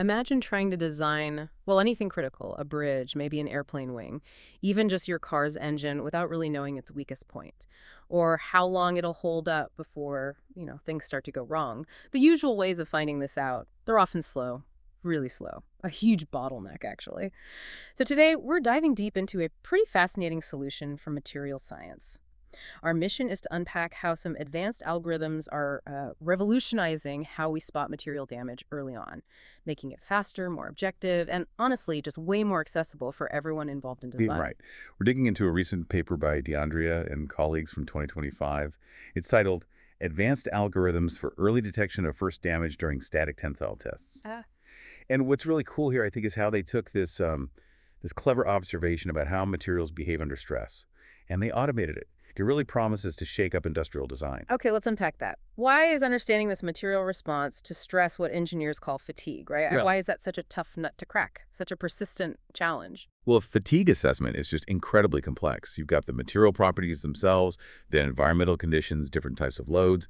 Imagine trying to design, well, anything critical, a bridge, maybe an airplane wing, even just your car's engine without really knowing its weakest point, or how long it'll hold up before, things start to go wrong. The usual ways of finding this out, they're often slow, really slow, a huge bottleneck, actually. So today, we're diving deep into a pretty fascinating solution from material science. Our mission is to unpack how some advanced algorithms are revolutionizing how we spot material damage early on, making it faster, more objective, and honestly, just way more accessible for everyone involved in design. Right. We're digging into a recent paper by DeAndrea and colleagues from 2025. It's titled Advanced Algorithms for Early Detection of First Damage During Static Tensile Tests. Ah, And what's really cool here, I think, is how they took this clever observation about how materials behave under stress, and they automated it. It really promises to shake up industrial design. okay, let's unpack that. Why is understanding this material response to stress what engineers call fatigue, right? Well, Why is that such a tough nut to crack, such a persistent challenge? well, fatigue assessment is just incredibly complex. You've got the material properties themselves, the environmental conditions, different types of loads.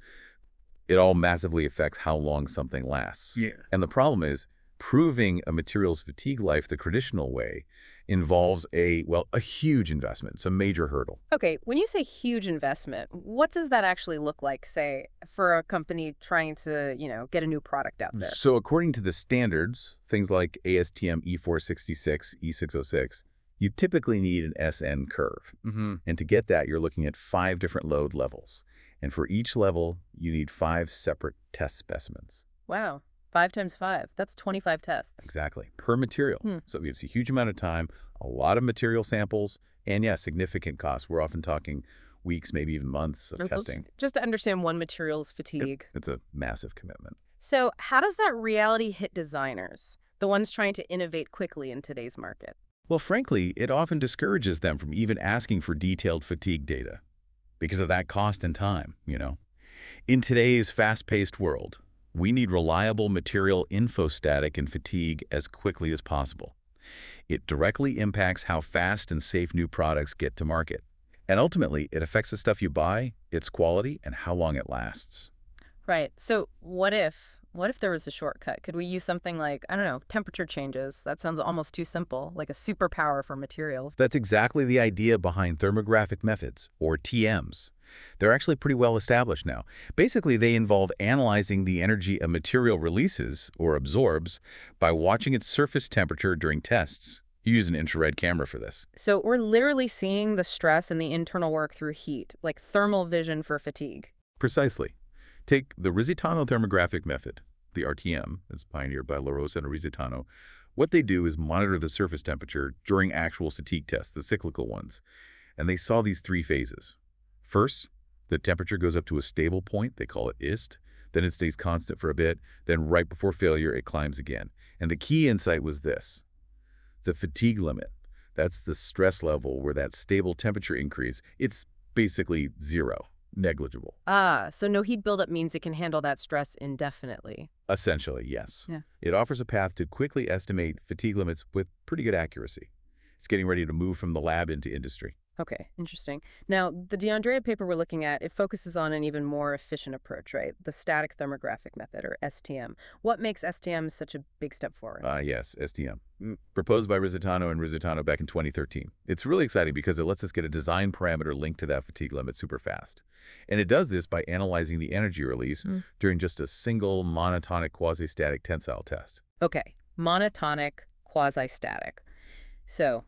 It all massively affects how long something lasts. Yeah. And the problem is, proving a material's fatigue life the traditional way involves a huge investment. It's a major hurdle. Okay, when you say huge investment, what does that actually look like, say, for a company trying to, get a new product out there? So according to the standards, things like ASTM E466, E606, you typically need an SN curve. And to get that, you're looking at 5 different load levels. And for each level, you need 5 separate test specimens. Wow, 5 times 5, that's 25 tests. Exactly, per material. Hmm. So it's a huge amount of time, a lot of material samples, and yeah, significant costs. We're often talking weeks, maybe even months of testing. Just to understand one material's fatigue. It's a massive commitment. So how does that reality hit designers, the ones trying to innovate quickly in today's market? Well, frankly, it often discourages them from even asking for detailed fatigue data because of that cost and time. In today's fast-paced world, we need reliable material infostatic and fatigue as quickly as possible. It directly impacts how fast and safe new products get to market. And ultimately, it affects the stuff you buy, its quality, and how long it lasts. Right. So what if there was a shortcut? Could we use something like, I don't know, temperature changes? That sounds almost too simple, like a superpower for materials. That's exactly the idea behind thermographic methods, or TMs. They're actually pretty well established now. Basically, they involve analyzing the energy a material releases, or absorbs, by watching its surface temperature during tests. You use an infrared camera for this. So we're literally seeing the stress and the internal work through heat, like thermal vision for fatigue. Precisely. Take the Risitano thermographic method, the RTM, that's pioneered by La Rosa and Risitano. What they do is monitor the surface temperature during actual fatigue tests, the cyclical ones. And they saw these 3 phases. First, the temperature goes up to a stable point, they call it IST, then it stays constant for a bit, then right before failure it climbs again. And the key insight was this: the fatigue limit. That's the stress level where that stable temperature increase, it's basically zero, negligible. Ah, so no heat buildup means it can handle that stress indefinitely. Essentially, yes. Yeah. It offers a path to quickly estimate fatigue limits with pretty good accuracy. It's getting ready to move from the lab into industry. Okay, interesting. Now, the DeAndrea paper we're looking at, it focuses on an even more efficient approach, right? The static thermographic method, or STM. What makes STM such a big step forward? Yes, STM. Proposed by Risitano and Risitano back in 2013. It's really exciting because it lets us get a design parameter linked to that fatigue limit super fast. And it does this by analyzing the energy release during just a single monotonic quasi-static tensile test. Okay, monotonic, quasi-static. So,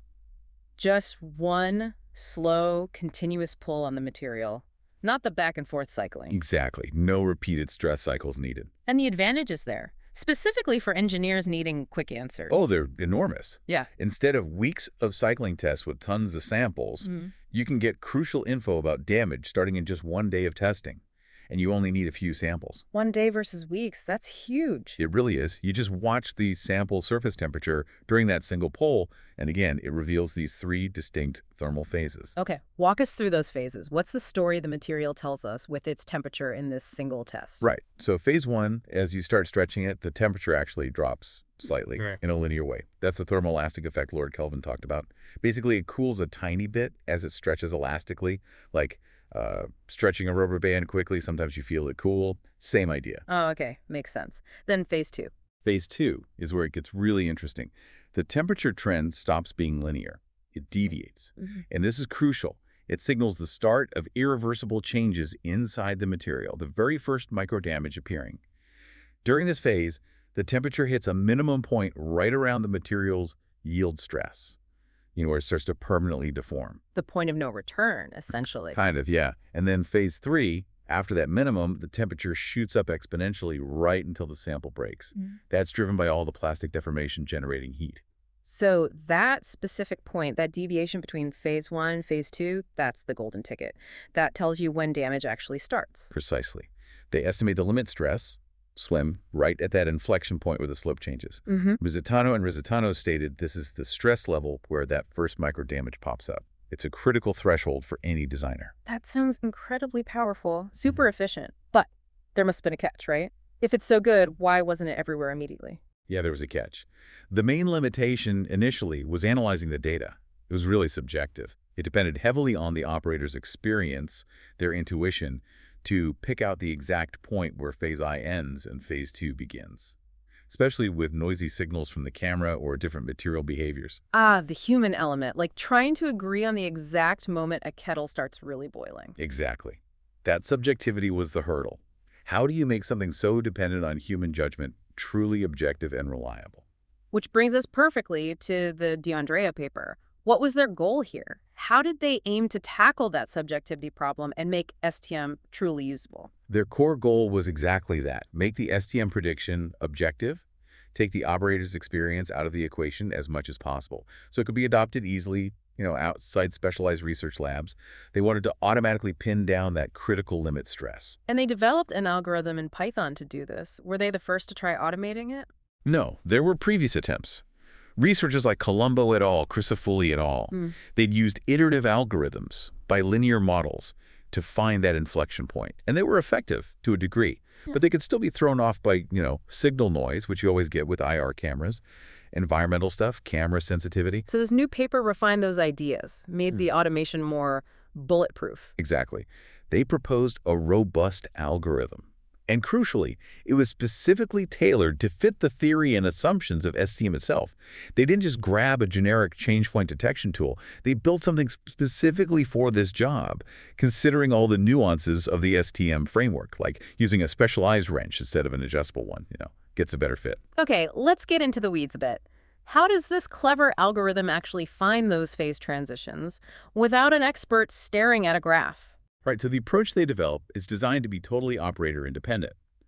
just one slow, continuous pull on the material, not the back and forth cycling. Exactly. No repeated stress cycles needed. And the advantage is there, specifically for engineers needing quick answers. Oh, they're enormous. Yeah. Instead of weeks of cycling tests with tons of samples, you can get crucial info about damage starting in just 1 day of testing. And you only need a few samples. 1 day versus weeks, that's huge. It really is. You just watch the sample surface temperature during that single pull, and again, it reveals these 3 distinct thermal phases. Okay, walk us through those phases. What's the story the material tells us with its temperature in this single test? Right. So phase 1, as you start stretching it, the temperature actually drops slightly Correct. in a linear way. That's the thermoelastic effect Lord Kelvin talked about. Basically, it cools a tiny bit as it stretches elastically, like stretching a rubber band quickly. Sometimes you feel it cool. Same idea. Oh, okay, makes sense. Then phase 2. Phase 2 is where it gets really interesting. The temperature trend stops being linear. It deviates. And this is crucial. It signals the start of irreversible changes inside the material, the very first microdamage appearing. During this phase, the temperature hits a minimum point right around the material's yield stress, where it starts to permanently deform. The point of no return, essentially. Kind of, yeah. And then phase 3, after that minimum, the temperature shoots up exponentially right until the sample breaks. That's driven by all the plastic deformation generating heat. So that specific point, that deviation between phase 1 and phase 2, that's the golden ticket. That tells you when damage actually starts. Precisely. They estimate the limit stress, SLIM, right at that inflection point where the slope changes. Rizitano and Rizitano stated this is the stress level where that first microdamage pops up. It's a critical threshold for any designer. That sounds incredibly powerful, super efficient. But there must have been a catch, right? If it's so good, why wasn't it everywhere immediately? Yeah, there was a catch. The main limitation initially was analyzing the data. It was really subjective. It depended heavily on the operator's experience, their intuition, to pick out the exact point where phase I ends and phase 2 begins, especially with noisy signals from the camera or different material behaviors. Ah, the human element, like trying to agree on the exact moment a kettle starts really boiling. Exactly. That subjectivity was the hurdle. How do you make something so dependent on human judgment truly objective and reliable? Which brings us perfectly to the D'Andrea paper. What was their goal here? How did they aim to tackle that subjectivity problem and make STM truly usable? Their core goal was exactly that. Make the STM prediction objective, take the operator's experience out of the equation as much as possible. So it could be adopted easily, outside specialized research labs. They wanted to automatically pin down that critical limit stress. And they developed an algorithm in Python to do this. Were they the first to try automating it? No, there were previous attempts. Researchers like Colombo et al., Crisafulli et al., they'd used iterative algorithms, bilinear models, to find that inflection point. And they were effective to a degree. But they could still be thrown off by, signal noise, which you always get with IR cameras, environmental stuff, camera sensitivity. So this new paper refined those ideas, made the automation more bulletproof. Exactly. They proposed a robust algorithm. And crucially, it was specifically tailored to fit the theory and assumptions of STM itself. They didn't just grab a generic change point detection tool. They built something specifically for this job, considering all the nuances of the STM framework, like using a specialized wrench instead of an adjustable one, gets a better fit. Okay, let's get into the weeds a bit. How does this clever algorithm actually find those phase transitions without an expert staring at a graph? Right, so the approach they develop is designed to be totally operator independent.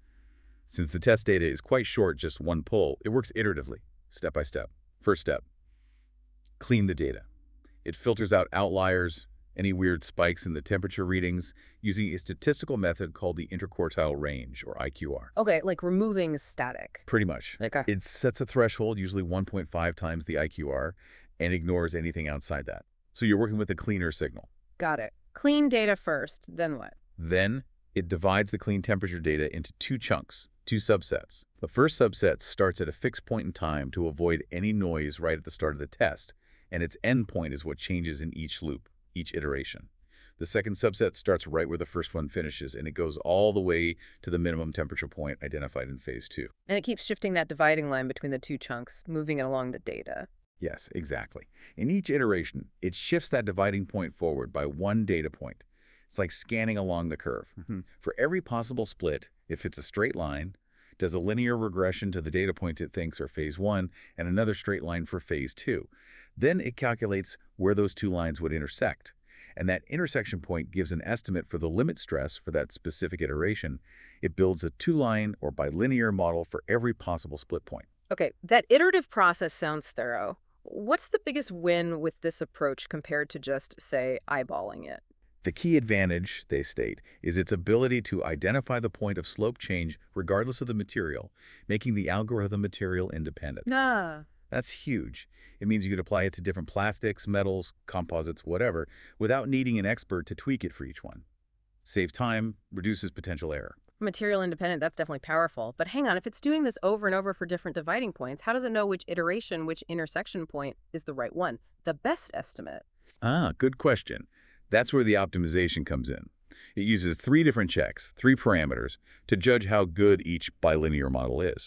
Since the test data is quite short, just one pull, it works iteratively, step by step. First step, clean the data. It filters out outliers, any weird spikes in the temperature readings, using a statistical method called the interquartile range, or IQR. Okay, like removing static. Pretty much. Okay. It sets a threshold, usually 1.5 times the IQR, and ignores anything outside that. So you're working with a cleaner signal. Got it. Clean data first, then what? Then it divides the clean temperature data into two chunks, two subsets. The first subset starts at a fixed point in time to avoid any noise right at the start of the test, and its end point is what changes in each loop, each iteration. The second subset starts right where the first one finishes, and it goes all the way to the minimum temperature point identified in phase 2. And it keeps shifting that dividing line between the two chunks, moving it along the data. Yes, exactly. In each iteration, it shifts that dividing point forward by one data point. It's like scanning along the curve. For every possible split, if it's a straight line, does a linear regression to the data points it thinks are phase 1 and another straight line for phase 2. Then it calculates where those two lines would intersect. And that intersection point gives an estimate for the limit stress for that specific iteration. It builds a two-line or bilinear model for every possible split point. Okay, that iterative process sounds thorough. What's the biggest win with this approach compared to just, say, eyeballing it? The key advantage, they state, is its ability to identify the point of slope change regardless of the material, making the algorithm material independent. That's huge. It means you could apply it to different plastics, metals, composites, whatever, without needing an expert to tweak it for each one. Saves time, reduces potential error. Material independent, that's definitely powerful. But hang on, if it's doing this over and over for different dividing points, how does it know which iteration, which intersection point is the right one? The best estimate. Good question. That's where the optimization comes in. It uses 3 different checks, 3 parameters, to judge how good each bilinear model is.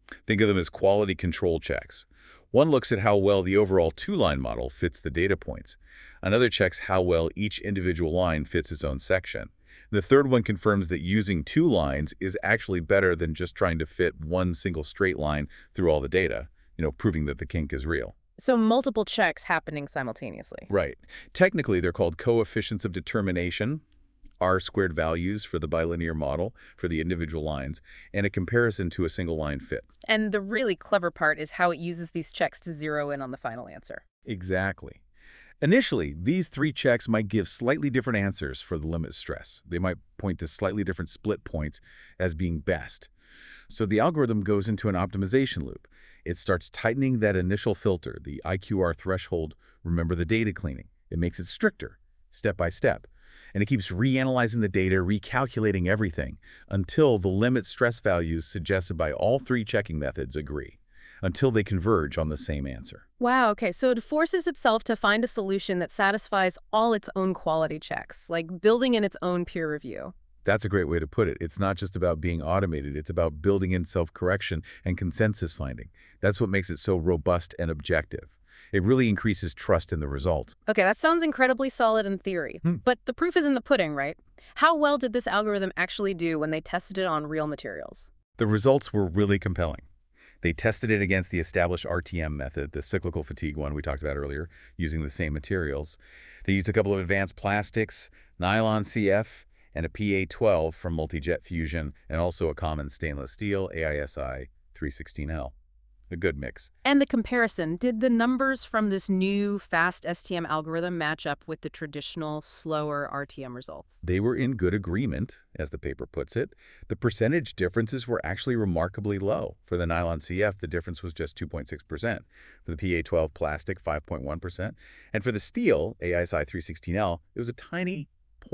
Think of them as quality control checks. One looks at how well the overall two-line model fits the data points. Another checks how well each individual line fits its own section. The third one confirms that using two lines is actually better than just trying to fit one single straight line through all the data, proving that the kink is real. So multiple checks happening simultaneously. Right. Technically, they're called coefficients of determination, R-squared values for the bilinear model for the individual lines, and a comparison to a single line fit. And the really clever part is how it uses these checks to zero in on the final answer. Exactly. Initially, these three checks might give slightly different answers for the limit stress. They might point to slightly different split points as being best. So the algorithm goes into an optimization loop. It starts tightening that initial filter, the IQR threshold, remember the data cleaning. It makes it stricter, step by step. And it keeps reanalyzing the data, recalculating everything, until the limit stress values suggested by all three checking methods agree, until they converge on the same answer. Wow, okay, so it forces itself to find a solution that satisfies all its own quality checks, like building in its own peer review. That's a great way to put it. It's not just about being automated. It's about building in self-correction and consensus finding. That's what makes it so robust and objective. It really increases trust in the result. Okay, that sounds incredibly solid in theory, but the proof is in the pudding, right? How well did this algorithm actually do when they tested it on real materials? The results were really compelling. They tested it against the established RTM method, the cyclical fatigue one we talked about earlier, using the same materials. They used a couple of advanced plastics, nylon CF, and a PA12 from Multi-Jet Fusion, and also a common stainless steel, AISI 316L. A good mix. And the comparison, did the numbers from this new fast STM algorithm match up with the traditional, slower RTM results? They were in good agreement, as the paper puts it. The percentage differences were actually remarkably low. For the nylon CF, the difference was just 2.6%. For the PA12 plastic, 5.1%. And for the steel, AISI 316L, it was a tiny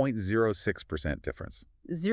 0.06% difference.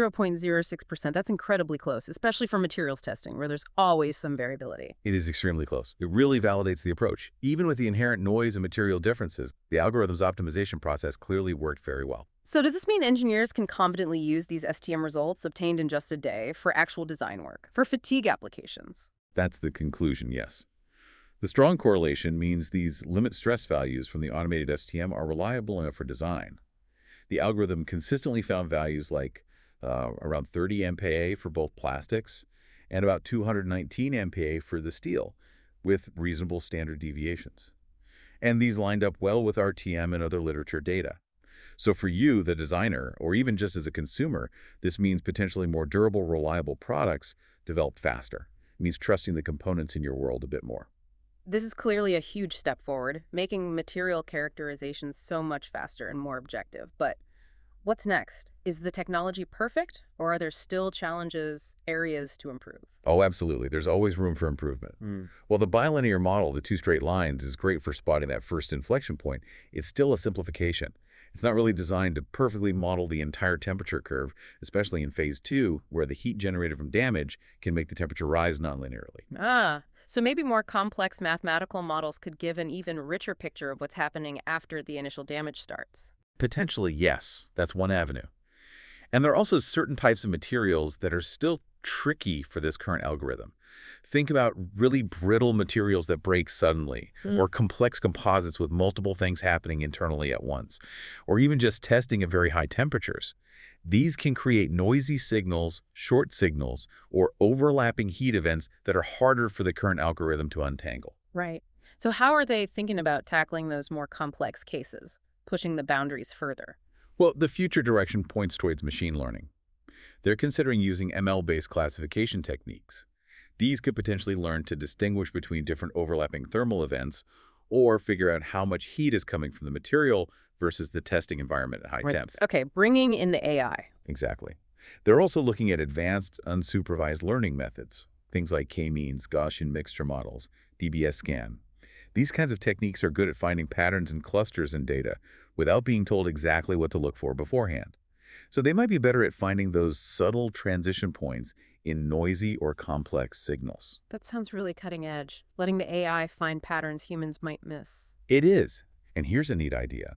0.06%, that's incredibly close, especially for materials testing, where there's always some variability. It is extremely close. It really validates the approach. Even with the inherent noise and material differences, the algorithm's optimization process clearly worked very well. So does this mean engineers can confidently use these STM results obtained in just a day for actual design work, for fatigue applications? That's the conclusion, yes. The strong correlation means these limit stress values from the automated STM are reliable enough for design. The algorithm consistently found values like around 30 MPa for both plastics and about 219 MPa for the steel, with reasonable standard deviations. And these lined up well with RTM and other literature data. So for you, the designer, or even just as a consumer, this means potentially more durable, reliable products developed faster. It means trusting the components in your world a bit more. This is clearly a huge step forward, making material characterization so much faster and more objective. But what's next? Is the technology perfect, or are there still challenges, areas to improve? Oh, absolutely. There's always room for improvement. While the bilinear model, the two straight lines, is great for spotting that first inflection point, it's still a simplification. It's not really designed to perfectly model the entire temperature curve, especially in phase 2, where the heat generated from damage can make the temperature rise nonlinearly. So maybe more complex mathematical models could give an even richer picture of what's happening after the initial damage starts. Potentially, yes. That's one avenue. And there are also certain types of materials that are still tricky for this current algorithm. Think about really brittle materials that break suddenly, or complex composites with multiple things happening internally at once, or even just testing at very high temperatures. These can create noisy signals, short signals, or overlapping heat events that are harder for the current algorithm to untangle. Right. So how are they thinking about tackling those more complex cases, pushing the boundaries further? Well, the future direction points towards machine learning. They're considering using ML-based classification techniques. These could potentially learn to distinguish between different overlapping thermal events or figure out how much heat is coming from the material versus the testing environment at high temps. Okay, bringing in the AI. Exactly. They're also looking at advanced, unsupervised learning methods, things like k-means, Gaussian mixture models, DBS scan. These kinds of techniques are good at finding patterns and clusters in data without being told exactly what to look for beforehand. So they might be better at finding those subtle transition points in noisy or complex signals. That sounds really cutting edge, letting the AI find patterns humans might miss. It is. And here's a neat idea.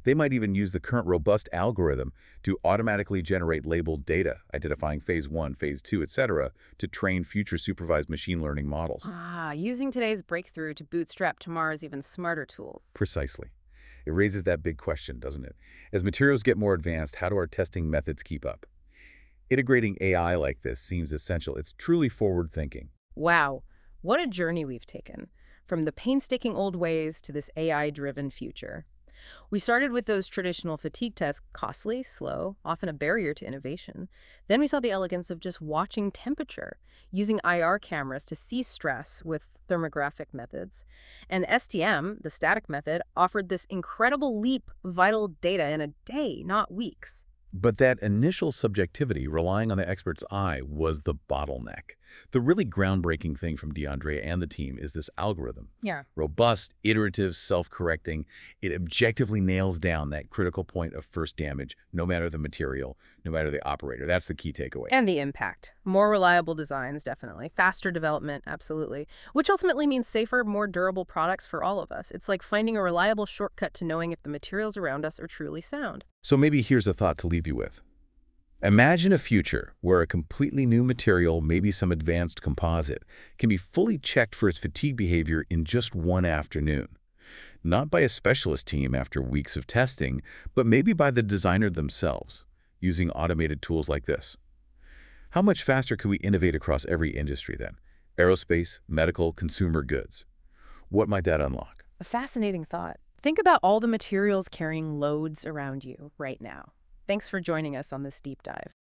They might even use the current robust algorithm to automatically generate labeled data, identifying phase 1, phase 2, etc., to train future supervised machine learning models. Ah, using today's breakthrough to bootstrap tomorrow's even smarter tools. Precisely. It raises that big question, doesn't it? As materials get more advanced, how do our testing methods keep up? Integrating AI like this seems essential. It's truly forward-thinking. Wow, what a journey we've taken. From the painstaking old ways to this AI-driven future. We started with those traditional fatigue tests, costly, slow, often a barrier to innovation. Then we saw the elegance of just watching temperature, using IR cameras to see stress with thermographic methods. And STM, the static method, offered this incredible leap of vital data in a day, not weeks. But that initial subjectivity, relying on the expert's eye, was the bottleneck. The really groundbreaking thing from DeAndre and the team is this algorithm. Yeah. Robust, iterative, self-correcting. It objectively nails down that critical point of first damage, no matter the material, no matter the operator. That's the key takeaway. And the impact. More reliable designs, definitely. Faster development, absolutely. Which ultimately means safer, more durable products for all of us. It's like finding a reliable shortcut to knowing if the materials around us are truly sound. So maybe here's a thought to leave you with. Imagine a future where a completely new material, maybe some advanced composite, can be fully checked for its fatigue behavior in just one afternoon. Not by a specialist team after weeks of testing, but maybe by the designer themselves, using automated tools like this. How much faster could we innovate across every industry then? Aerospace, medical, consumer goods. What might that unlock? A fascinating thought. Think about all the materials carrying loads around you right now. Thanks for joining us on this deep dive.